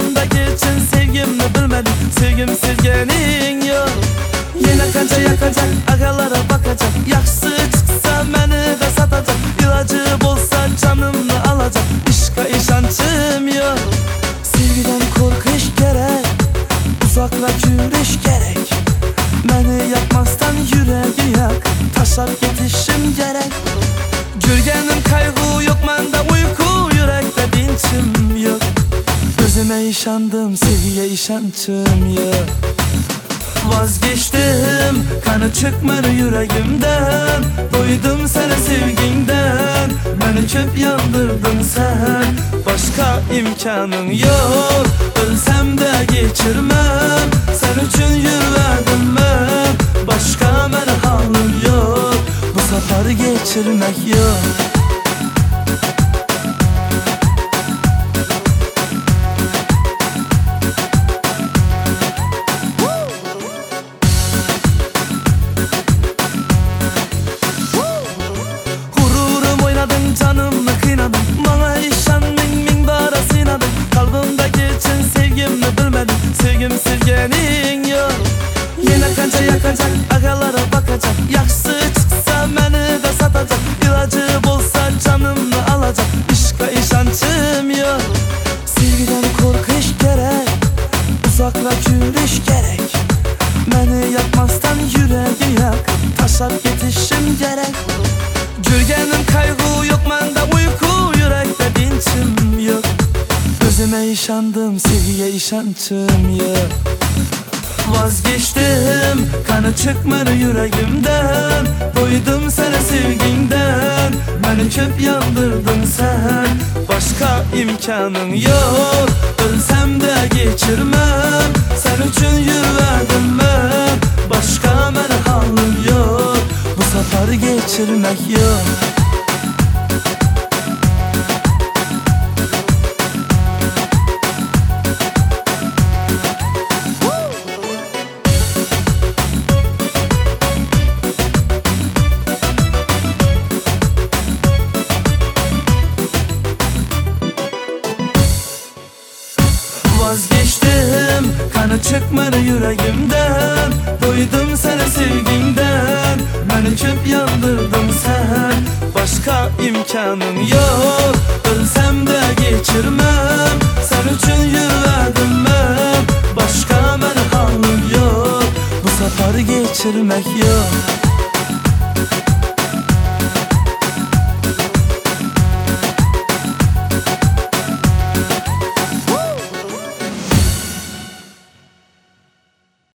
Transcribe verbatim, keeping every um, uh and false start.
Kalbimdeki için sevgimni bilmedim, sevgim sevgenin yok. Yine kanca yakacak, agalara bakacak, yaxşı çıksa beni de satacak. İlacı bolsa canımı alacak, işka işancım yok. Sevgiden korkuş gerek, uzaklaşıp yürüyüş gerek. Beni yakmazdan yüreği yak, taşar yetişim gerek. Görgenim kaygı yok, mende uyku, yürekte dinçim yok. Gözüme işandım, sevgiye işancım yok. Vazgeçtim, kanı çıkmadı yüreğimden. Doydum sana sevginden, beni köp yandırdın sen. Başka imkanın yok, ölsem de geçirmem. Sen için yürüverdim ben, başka bana halim yok. Bu sefer geçirmek yok. Canımı kıynadın, bana işan min min bara sıynadın. Kalbimdeki için sevgimni bilmedim, sevgim sevgenin yok. Yine kanca yakacak, agalara bakacak, yaxşı çıksa beni de satacak. İlacı bolsa canımı alacak, işka işancım yok. Sevgiden korkuş gerek, uzaklaş yürüyüş gerek. Beni yakmazdan yüreği yak, taşar yetişim gerek. Görgenim kaygı yok, mende uyku, yürekte dinçim yok. Gözüme işandım, sevgiye işancım yok. Vazgeçtim, kanı çıkmadı yüreğimden. Doydum sana sevginden, beni köp yandırdın sen. Başka imkanın yok, ölsem de geçirmem. Sen için yürüverdim ben, başka bana halim yok. Bu sefer geçirmek yok. Vazgeçtim, kanı çıkmadı yüreğimden. Doydum sana sevginden, beni köp yandırdın sen. Başka imkanın yok, ölsem de geçirmem. Sen için yürüverdim ben, başka bana halim yok. Bu sefer geçirmek yok.